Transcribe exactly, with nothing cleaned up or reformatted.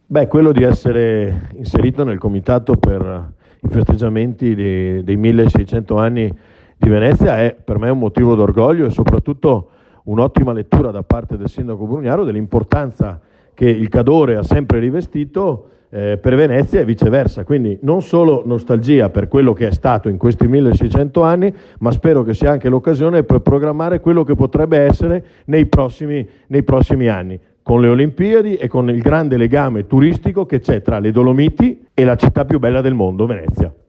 Beh, quello di essere inserito nel comitato per i festeggiamenti dei, dei milleseicento anni di Venezia è per me un motivo d'orgoglio e soprattutto un'ottima lettura da parte del sindaco Brugnaro dell'importanza che il Cadore ha sempre rivestito eh, per Venezia e viceversa. Quindi non solo nostalgia per quello che è stato in questi milleseicento anni, ma spero che sia anche l'occasione per programmare quello che potrebbe essere nei prossimi, nei prossimi anni, con le Olimpiadi e con il grande legame turistico che c'è tra le Dolomiti e la città più bella del mondo, Venezia.